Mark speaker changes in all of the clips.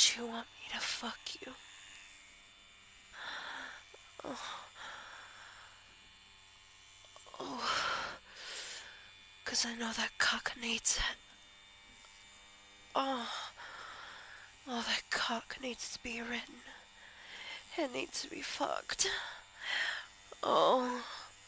Speaker 1: that you want me to fuck you. Oh, oh, 'cause I know that cock needs it. Oh, oh, that cock needs to be ridden. It needs to be fucked. Oh,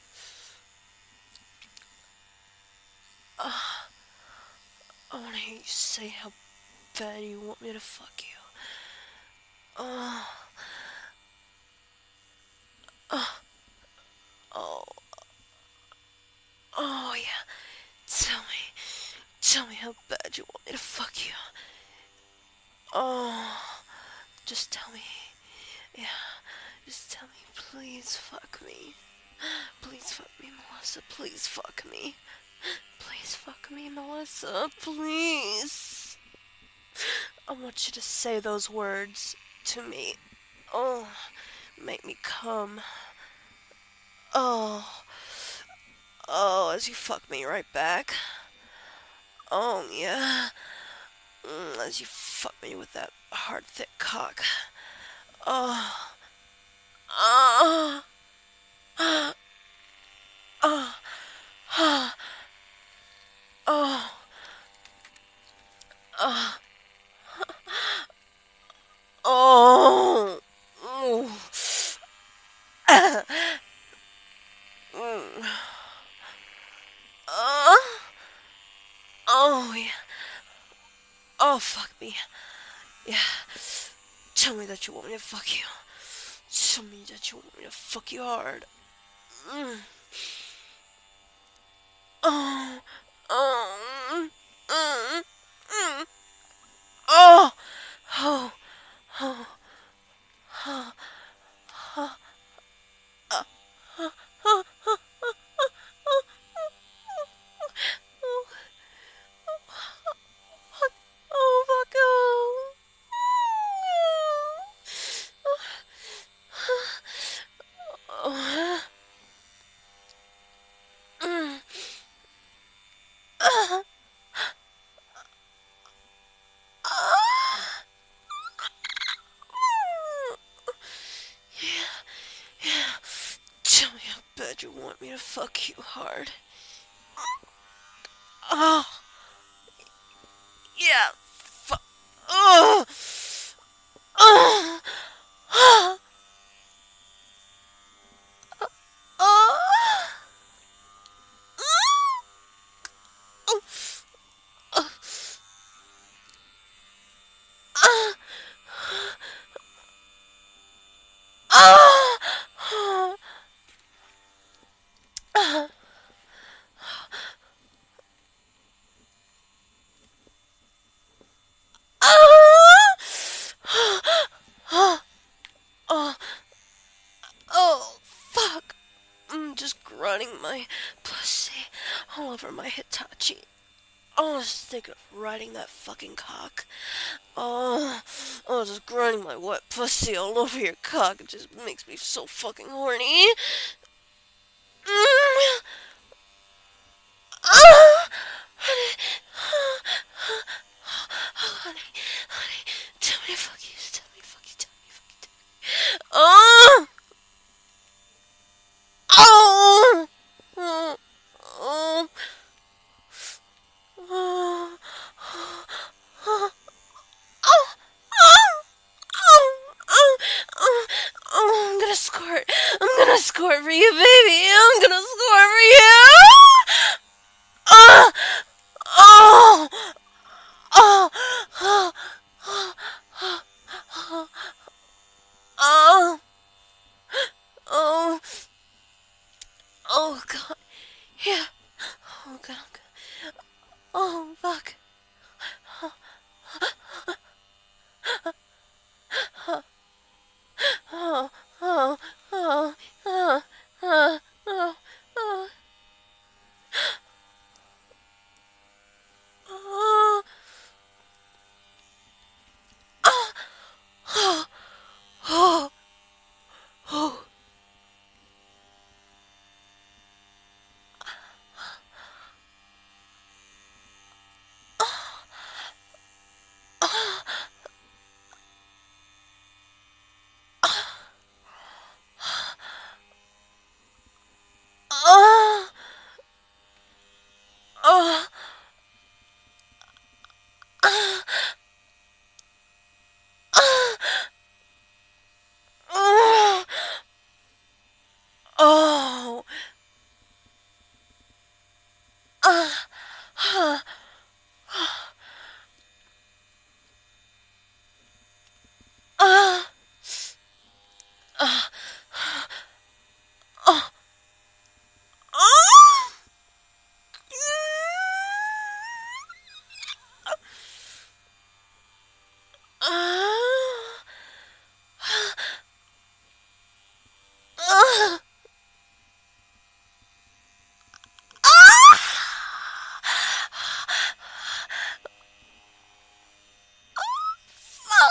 Speaker 1: I wanna hear you say how bad you want me to fuck you. Oh, oh, oh, oh, yeah. Tell me how bad you want me to fuck you. Oh, just tell me. Yeah, just tell me, please fuck me. Please fuck me, Melissa. Please fuck me. Please fuck me, Melissa. Please. I want you to say those words to me. Oh, make me come. Oh, oh, as you fuck me right back. Oh, yeah. As you fuck me with that hard, thick cock. Oh, oh, oh, oh, oh, oh, oh, oh, oh. Oh, yeah. Oh, fuck me. Yeah. Tell me that you want me to fuck you. Tell me that you want me to fuck you hard. Mm. Oh, oh, mm, mm. Oh, oh, oh, oh, oh, oh, oh, oh, oh, oh, fuck, oh. Oh, mm, ah, ah. Yeah, yeah. Tell me how bad you want me to fuck you hard. Oh, yeah. Oh, oh, oh, oh, oh, oh, oh, oh, oh, oh, oh, oh, fuck. I'm just grinding my pussy all over my Hitachi. Oh, I was thinking of riding that fucking cock. Oh, oh, just grinding my wet pussy all over your cock. It just makes me so fucking horny. Mm. Oh, honey, honey, honey, tell me to fuck you, tell me to fuck you, tell me to fuck you, tell me. Oh, oh, oh, oh, oh, oh, oh, oh, oh, oh, I'm gonna squirt. I'm gonna squirt for you, baby. I'm gonna squirt for you. Oh, oh, oh, oh, oh, oh, oh, oh, oh, God. Yeah. Oh, God. Oh, fuck. Oh, oh, oh, oh, oh, oh, oh.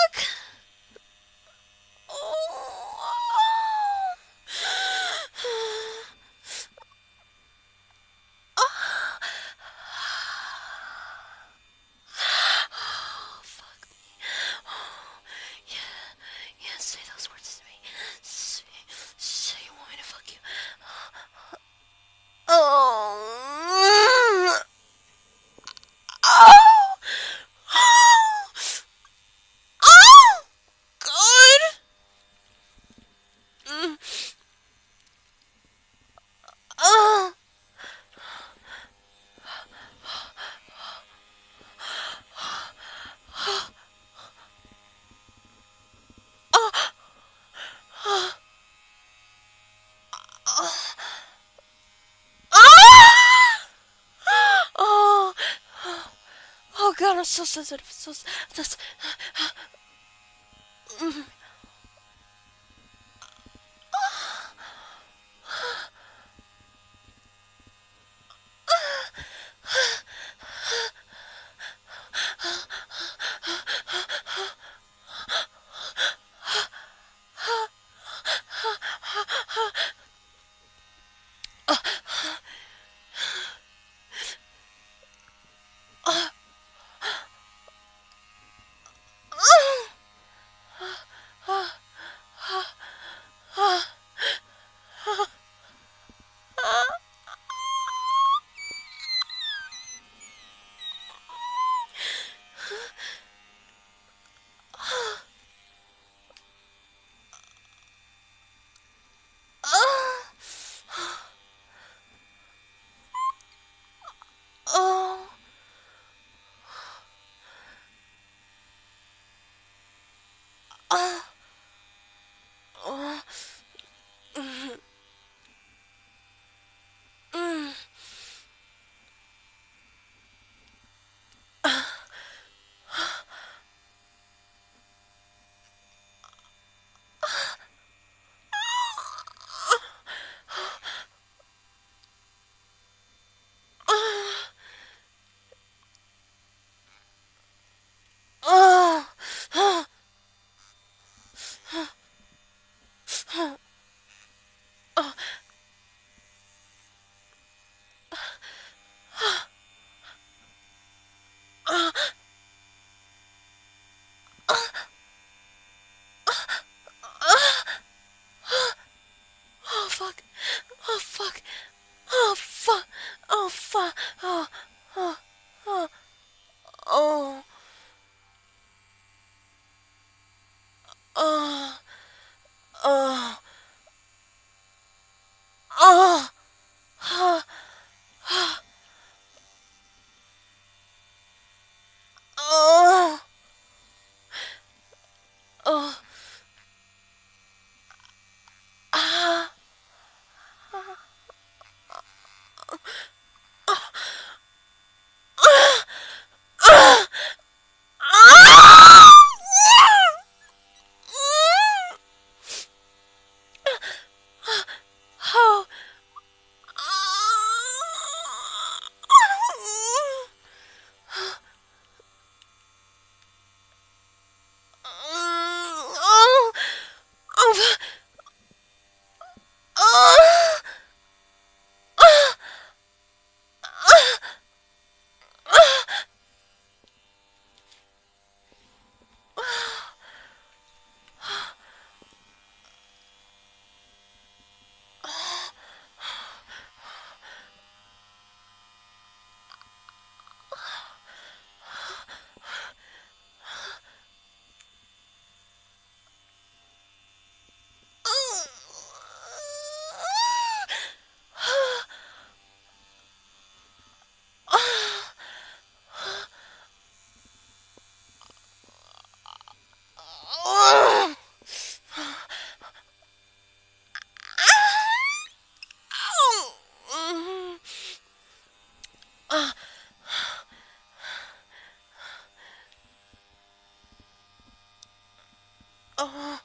Speaker 1: Oh. Oh, fuck me. Oh, yeah, yeah, say those words to me. Say you want me to fuck you. Oh. Oh. Oh. Oh. God. Mm. Oh. Oh. Ah! Oh, oh God, I'm so sensitive. So, mm. Oh, oh, oh, mm, oh, oh, oh, fuck, oh, fuck, oh, fuck, oh, fuck, oh, oh, oh, oh, oh, oh, oh, oh, oh, oh, ah, ah, oh, oh, oh, oh, oh, oh,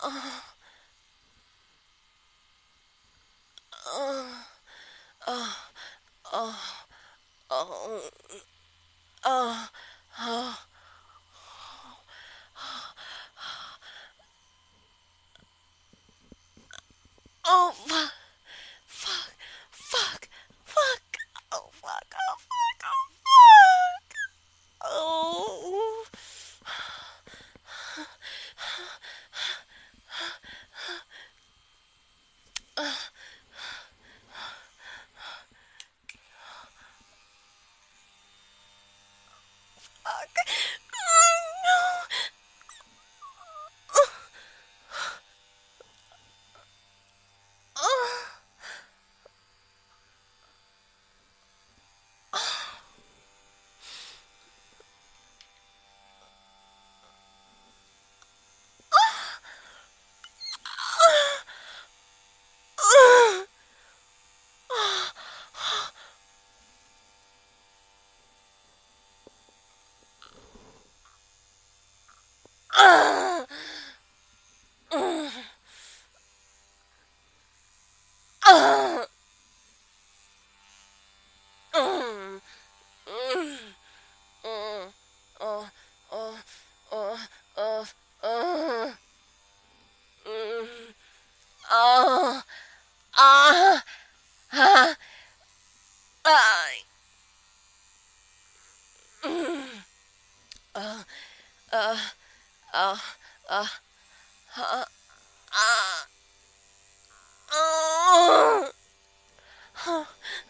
Speaker 1: Oh, fuck, fuck, fuck, fuck. Oh, fuck, oh, fuck, oh, fuck. Oh. Fuck. Oh, no. Mm, mm, mm, uh, uh, uh, uh, uh, mm, uh, ah, ah, ah, mm, uh, uh, uh, uh, uh, ah, uh,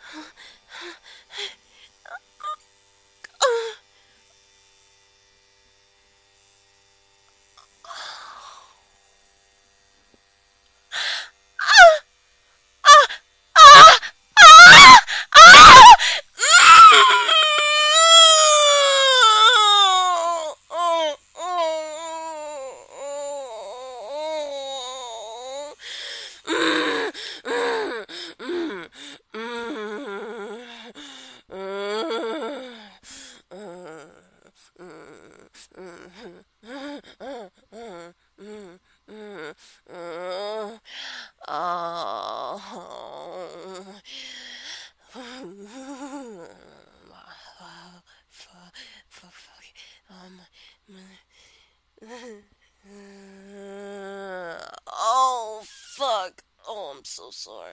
Speaker 1: Oh, fuck. Oh, I'm so sorry.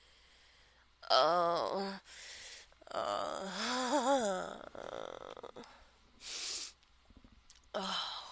Speaker 1: Oh. Uh, oh,